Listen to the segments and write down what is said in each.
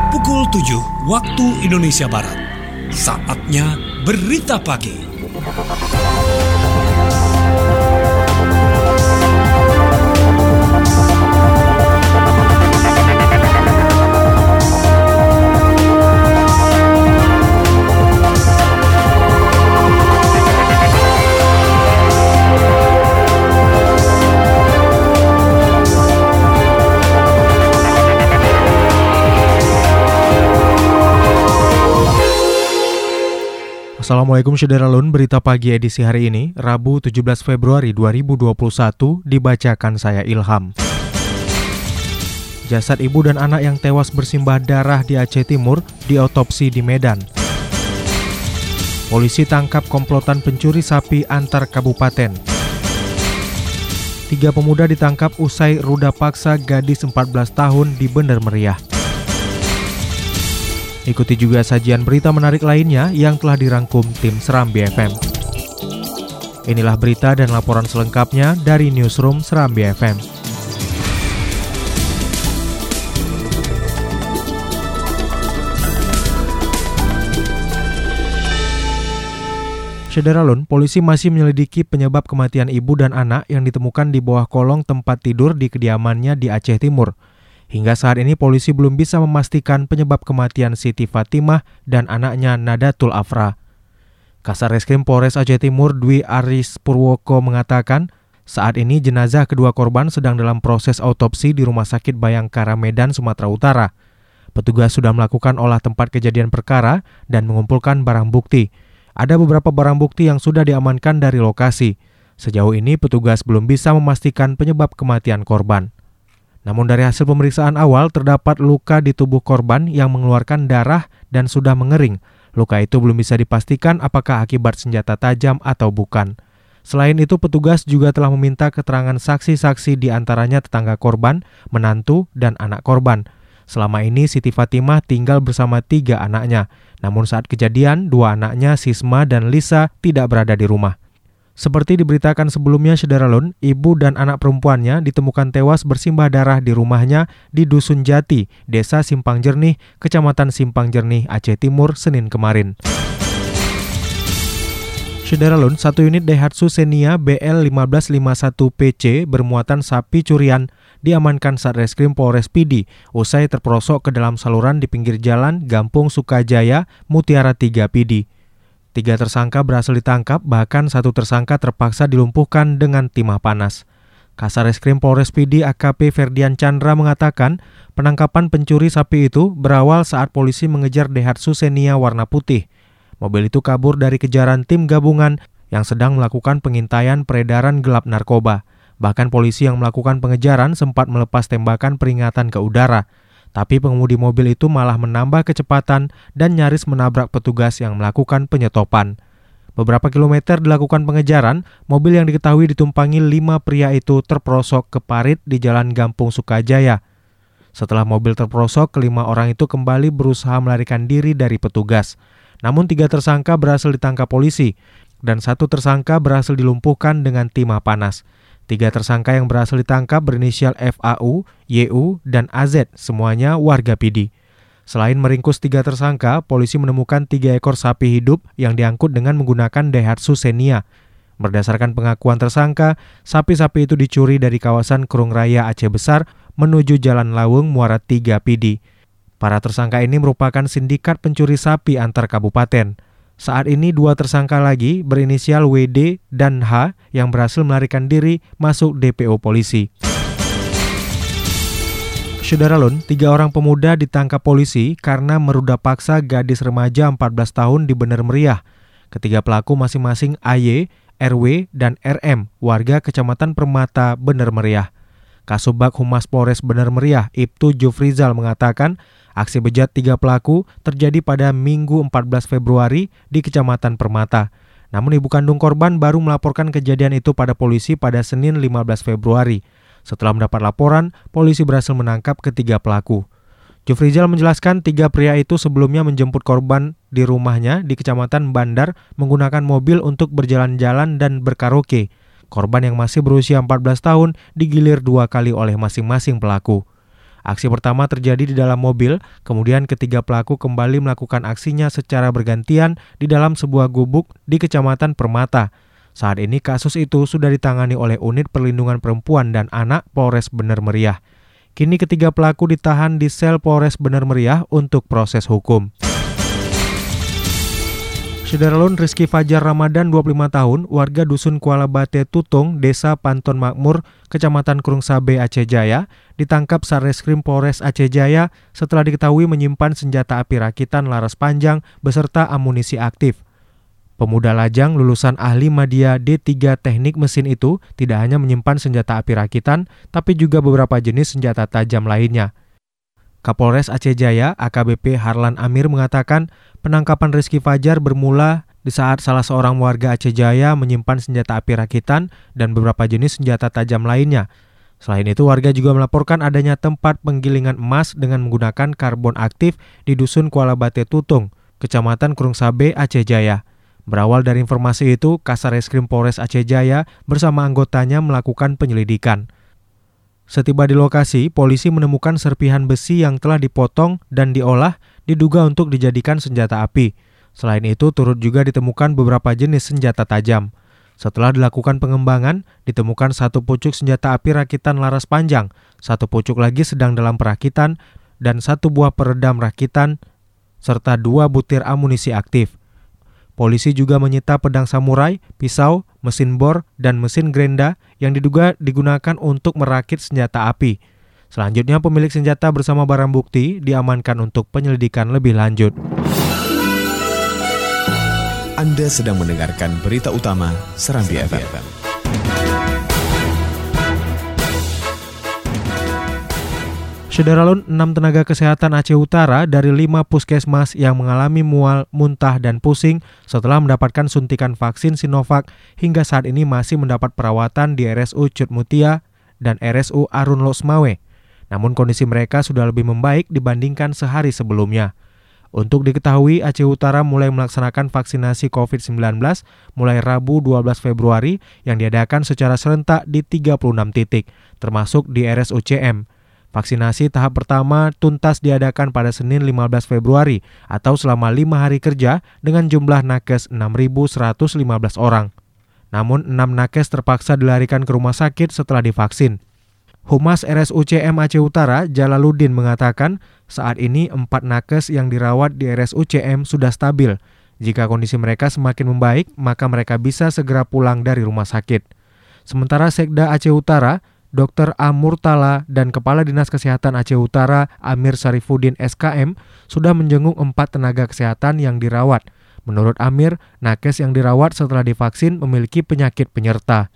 Pukul 7 waktu Indonesia Barat. Saatnya berita pagi. Assalamualaikum Syederalun, berita pagi edisi hari ini, Rabu 17 Februari 2021, dibacakan saya Ilham. Jasad ibu dan anak yang tewas bersimbah darah di Aceh Timur diotopsi di Medan. Polisi tangkap komplotan pencuri sapi antar kabupaten. 3 pemuda ditangkap usai ruda paksa gadis 14 tahun di Bener Meriah. Ikuti juga sajian berita menarik lainnya yang telah dirangkum tim Serambi FM. Inilah berita dan laporan selengkapnya dari Newsroom Serambi FM. Syederalun, polisi masih menyelidiki penyebab kematian ibu dan anak yang ditemukan di bawah kolong tempat tidur di kediamannya di Aceh Timur. Hingga saat ini polisi belum bisa memastikan penyebab kematian Siti Fatimah dan anaknya Nadatul Afra. Kasarreskrim Polres Aceh Timur Dwi Aris Purwoko mengatakan, saat ini jenazah kedua korban sedang dalam proses autopsi di Rumah Sakit Bayangkara Medan, Sumatera Utara. Petugas sudah melakukan olah tempat kejadian perkara dan mengumpulkan barang bukti. Ada beberapa barang bukti yang sudah diamankan dari lokasi. Sejauh ini petugas belum bisa memastikan penyebab kematian korban. Namun dari hasil pemeriksaan awal terdapat luka di tubuh korban yang mengeluarkan darah dan sudah mengering. Luka itu belum bisa dipastikan apakah akibat senjata tajam atau bukan. Selain itu petugas juga telah meminta keterangan saksi-saksi di antaranya tetangga korban, menantu, dan anak korban. Selama ini Siti Fatimah tinggal bersama 3 anaknya. Namun saat kejadian 2 anaknya Sisma dan Lisa tidak berada di rumah. Seperti diberitakan sebelumnya, Syederalun, ibu dan anak perempuannya ditemukan tewas bersimbah darah di rumahnya di Dusun Jati, Desa Simpang Jernih, Kecamatan Simpang Jernih, Aceh Timur, Senin kemarin. Syederalun, 1 unit Daihatsu Xenia BL 1551 PC bermuatan sapi curian diamankan Satreskrim Polres Pidi usai terperosok ke dalam saluran di pinggir jalan Gampung Sukajaya, Mutiara 3 Pidi. 3 tersangka berhasil ditangkap, bahkan 1 tersangka terpaksa dilumpuhkan dengan timah panas. Kasarreskrim Polres Pidi AKP Ferdian Chandra mengatakan, penangkapan pencuri sapi itu berawal saat polisi mengejar Daihatsu Xenia warna putih. Mobil itu kabur dari kejaran tim gabungan yang sedang melakukan pengintaian peredaran gelap narkoba. Bahkan polisi yang melakukan pengejaran sempat melepas tembakan peringatan ke udara. Tapi pengemudi mobil itu malah menambah kecepatan dan nyaris menabrak petugas yang melakukan penyetopan. Beberapa kilometer dilakukan pengejaran, mobil yang diketahui ditumpangi 5 pria itu terperosok ke parit di Jalan Gampung Sukajaya. Setelah mobil terperosok, ke-5 orang itu kembali berusaha melarikan diri dari petugas. Namun 3 tersangka berhasil ditangkap polisi dan 1 tersangka berhasil dilumpuhkan dengan timah panas. 3 tersangka yang berhasil ditangkap berinisial FAU, YU, dan AZ, semuanya warga Pidi. Selain meringkus 3 tersangka, polisi menemukan 3 ekor sapi hidup yang diangkut dengan menggunakan Daihatsu Xenia. Berdasarkan pengakuan tersangka, sapi-sapi itu dicuri dari kawasan Kerung Raya Aceh Besar menuju Jalan Lawung Muara 3 Pidi. Para tersangka ini merupakan sindikat pencuri sapi antar kabupaten. Saat ini 2 tersangka lagi berinisial WD dan H yang berhasil melarikan diri masuk DPO polisi. Syederalun, 3 orang pemuda ditangkap polisi karena meruda paksa gadis remaja 14 tahun di Bener Meriah. Ketiga pelaku masing-masing AY, RW, dan RM, warga Kecamatan Permata, Bener Meriah. Kasubag Humas Polres Bener Meriah, Ibtu Jufrizal mengatakan, aksi bejat 3 pelaku terjadi pada Minggu 14 Februari di Kecamatan Permata. Namun ibu kandung korban baru melaporkan kejadian itu pada polisi pada Senin 15 Februari. Setelah mendapat laporan, polisi berhasil menangkap ketiga pelaku. Jufrizal menjelaskan 3 pria itu sebelumnya menjemput korban di rumahnya di Kecamatan Bandar menggunakan mobil untuk berjalan-jalan dan berkaraoke. Korban yang masih berusia 14 tahun digilir 2 kali oleh masing-masing pelaku. Aksi pertama terjadi di dalam mobil, kemudian ketiga pelaku kembali melakukan aksinya secara bergantian di dalam sebuah gubuk di Kecamatan Permata. Saat ini kasus itu sudah ditangani oleh Unit Perlindungan Perempuan dan Anak Polres Bener Meriah. Kini ketiga pelaku ditahan di sel Polres Bener Meriah untuk proses hukum. Sederalun Rizky Fajar Ramadan, 25 tahun, warga Dusun Kuala Bate Tutung, Desa Panton Makmur, Kecamatan Krungsabe, Aceh Jaya, ditangkap Satreskrim Polres Aceh Jaya setelah diketahui menyimpan senjata api rakitan laras panjang beserta amunisi aktif. Pemuda lajang lulusan ahli Madya D3 Teknik Mesin itu tidak hanya menyimpan senjata api rakitan, tapi juga beberapa jenis senjata tajam lainnya. Kapolres Aceh Jaya, AKBP Harlan Amir mengatakan penangkapan Rizky Fajar bermula di saat salah seorang warga Aceh Jaya menyimpan senjata api rakitan dan beberapa jenis senjata tajam lainnya. Selain itu, warga juga melaporkan adanya tempat penggilingan emas dengan menggunakan karbon aktif di Dusun Kuala Bate Tutung, Kecamatan Krungsabe, Aceh Jaya. Berawal dari informasi itu, Kasareskrim Polres Aceh Jaya bersama anggotanya melakukan penyelidikan. Setiba di lokasi, polisi menemukan serpihan besi yang telah dipotong dan diolah diduga untuk dijadikan senjata api. Selain itu, turut juga ditemukan beberapa jenis senjata tajam. Setelah dilakukan pengembangan, ditemukan satu pucuk senjata api rakitan laras panjang, satu pucuk lagi sedang dalam perakitan, dan satu buah peredam rakitan, serta 2 butir amunisi aktif. Polisi juga menyita pedang samurai, pisau, mesin bor, dan mesin gerenda yang diduga digunakan untuk merakit senjata api. Selanjutnya pemilik senjata bersama barang bukti diamankan untuk penyelidikan lebih lanjut. Anda sedang mendengarkan berita utama Serambi FM. Sederalun 6 tenaga kesehatan Aceh Utara dari 5 puskesmas yang mengalami mual, muntah, dan pusing setelah mendapatkan suntikan vaksin Sinovac hingga saat ini masih mendapat perawatan di RSU Cut Mutia dan RSU Arun Losmawe. Namun kondisi mereka sudah lebih membaik dibandingkan sehari sebelumnya. Untuk diketahui, Aceh Utara mulai melaksanakan vaksinasi COVID-19 mulai Rabu 12 Februari yang diadakan secara serentak di 36 titik, termasuk di RSU CM. Vaksinasi tahap pertama tuntas diadakan pada Senin 15 Februari atau selama 5 hari kerja dengan jumlah nakes 6.115 orang. Namun 6 nakes terpaksa dilarikan ke rumah sakit setelah divaksin. Humas RSUCM Aceh Utara, Jalaluddin mengatakan saat ini 4 nakes yang dirawat di RSUCM sudah stabil. Jika kondisi mereka semakin membaik, maka mereka bisa segera pulang dari rumah sakit. Sementara Sekda Aceh Utara, Dr. A. Murtala dan Kepala Dinas Kesehatan Aceh Utara Amir Sarifuddin SKM sudah menjenguk 4 tenaga kesehatan yang dirawat. Menurut Amir, nakes yang dirawat setelah divaksin memiliki penyakit penyerta.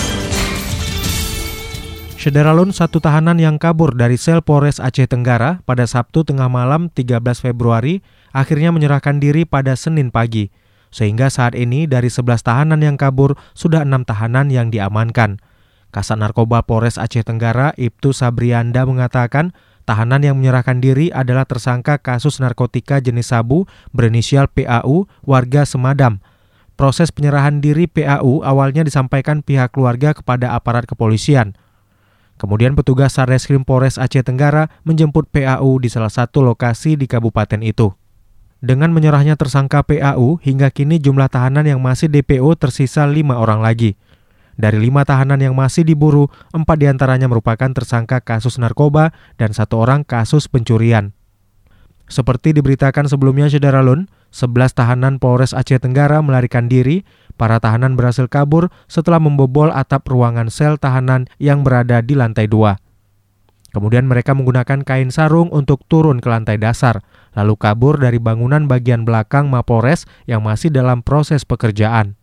Sederalun 1 tahanan yang kabur dari sel Polres Aceh Tenggara pada Sabtu tengah malam 13 Februari akhirnya menyerahkan diri pada Senin pagi. Sehingga saat ini dari 11 tahanan yang kabur sudah 6 tahanan yang diamankan. Kasat Narkoba Polres Aceh Tenggara, Ibtu Sabrianda mengatakan tahanan yang menyerahkan diri adalah tersangka kasus narkotika jenis sabu berinisial PAU warga Semadam. Proses penyerahan diri PAU awalnya disampaikan pihak keluarga kepada aparat kepolisian. Kemudian petugas Satreskrim Polres Aceh Tenggara menjemput PAU di salah satu lokasi di kabupaten itu. Dengan menyerahnya tersangka PAU, hingga kini jumlah tahanan yang masih DPO tersisa 5 orang lagi. Dari 5 tahanan yang masih diburu, 4 diantaranya merupakan tersangka kasus narkoba dan 1 orang kasus pencurian. Seperti diberitakan sebelumnya, Sederalun, 11 tahanan Polres Aceh Tenggara melarikan diri. Para tahanan berhasil kabur setelah membobol atap ruangan sel tahanan yang berada di lantai 2. Kemudian mereka menggunakan kain sarung untuk turun ke lantai dasar, lalu kabur dari bangunan bagian belakang Mapolres yang masih dalam proses pekerjaan.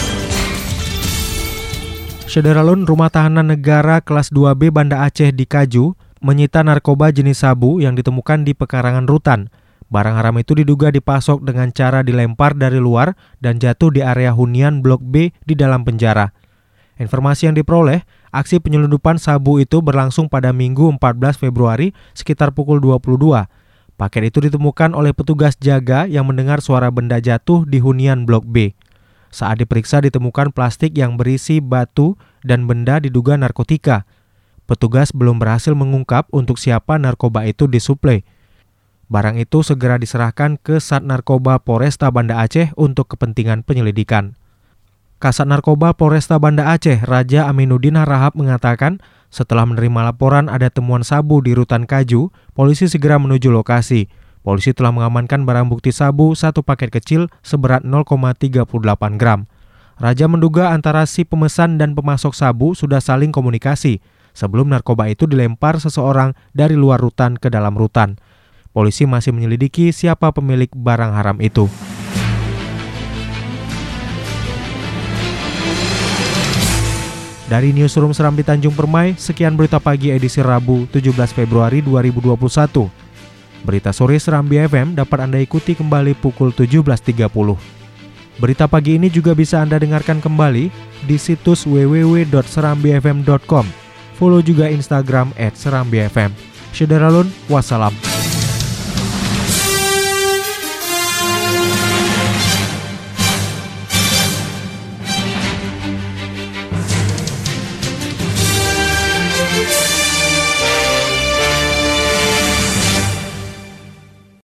Sederalun, Rumah Tahanan Negara kelas 2B Banda Aceh di Kaju menyita narkoba jenis sabu yang ditemukan di pekarangan rutan. Barang haram itu diduga dipasok dengan cara dilempar dari luar dan jatuh di area hunian Blok B di dalam penjara. Informasi yang diperoleh, aksi penyelundupan sabu itu berlangsung pada Minggu 14 Februari sekitar pukul 22. Paket itu ditemukan oleh petugas jaga yang mendengar suara benda jatuh di hunian Blok B. Saat diperiksa ditemukan plastik yang berisi batu dan benda diduga narkotika. Petugas belum berhasil mengungkap untuk siapa narkoba itu disuplai. Barang itu segera diserahkan ke Sat Narkoba Polresta Banda Aceh untuk kepentingan penyelidikan. Kasat Narkoba Polresta Banda Aceh, Raja Aminuddin Harahap mengatakan, setelah menerima laporan ada temuan sabu di Rutan Kaju, polisi segera menuju lokasi. Polisi telah mengamankan barang bukti sabu 1 paket kecil seberat 0,38 gram. Raja menduga antara si pemesan dan pemasok sabu sudah saling komunikasi sebelum narkoba itu dilempar seseorang dari luar rutan ke dalam rutan. Polisi masih menyelidiki siapa pemilik barang haram itu. Dari Newsroom Serambi Tanjung Permai, sekian berita pagi edisi Rabu 17 Februari 2021. Berita sore Serambi FM dapat Anda ikuti kembali pukul 17.30. Berita pagi ini juga bisa Anda dengarkan kembali di situs www.serambifm.com. Follow juga Instagram @serambifm. Syederalun, wassalam.